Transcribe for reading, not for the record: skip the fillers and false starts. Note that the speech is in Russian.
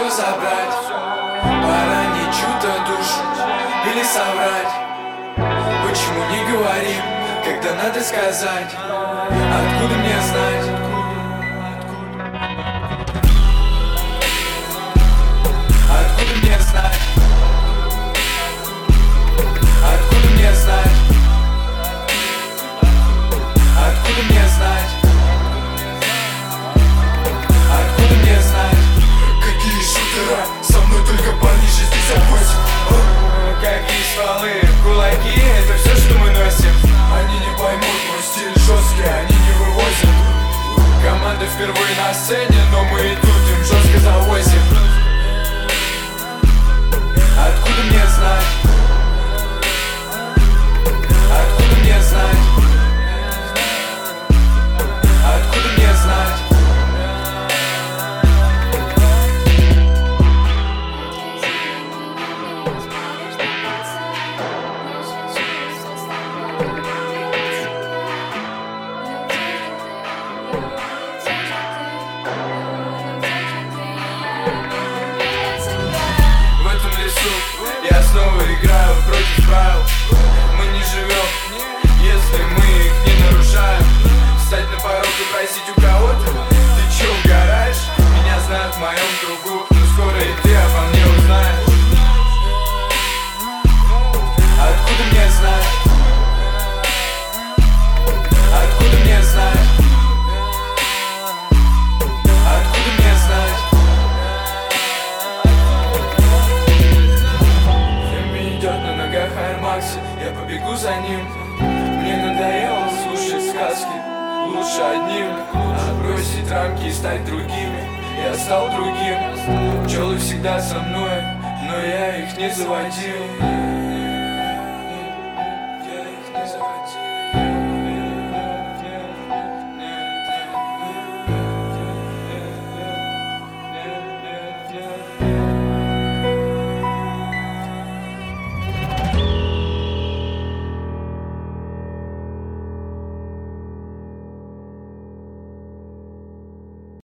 все забрать. Поранить чью-то душу или соврать. Почему не говорим, когда надо сказать? Откуда мне знать? Откуда мне знать? Откуда мне знать? Откуда мне знать? Откуда мне знать? Какие шутера, со мной только парни 68. Какие стволы, кулаки, это все, что мы носим. Они не поймут, мой стиль жесткий, они не вывозят. Команда впервые на сцене, но мы и тут им жестко завозим. Откуда мне знать? Откуда мне знать? Откуда мне знать? В этом лесу я снова играю против правил. Мы не живем, если мы их не нарушаем. Встать на порог и просить у кого-то: ты чё, угораешь? Меня знают в моем кругу, но скоро и ты обо мне узнаешь. Откуда мне знать? Откуда мне знать? Откуда мне знать? Феми идет на ногах Air Max, я побегу за ним. Мне надоело слушать сказки, лучше одним. Отбросить рамки и стать другими. Я стал другим. Пчелы всегда со мной, но я их не заводил.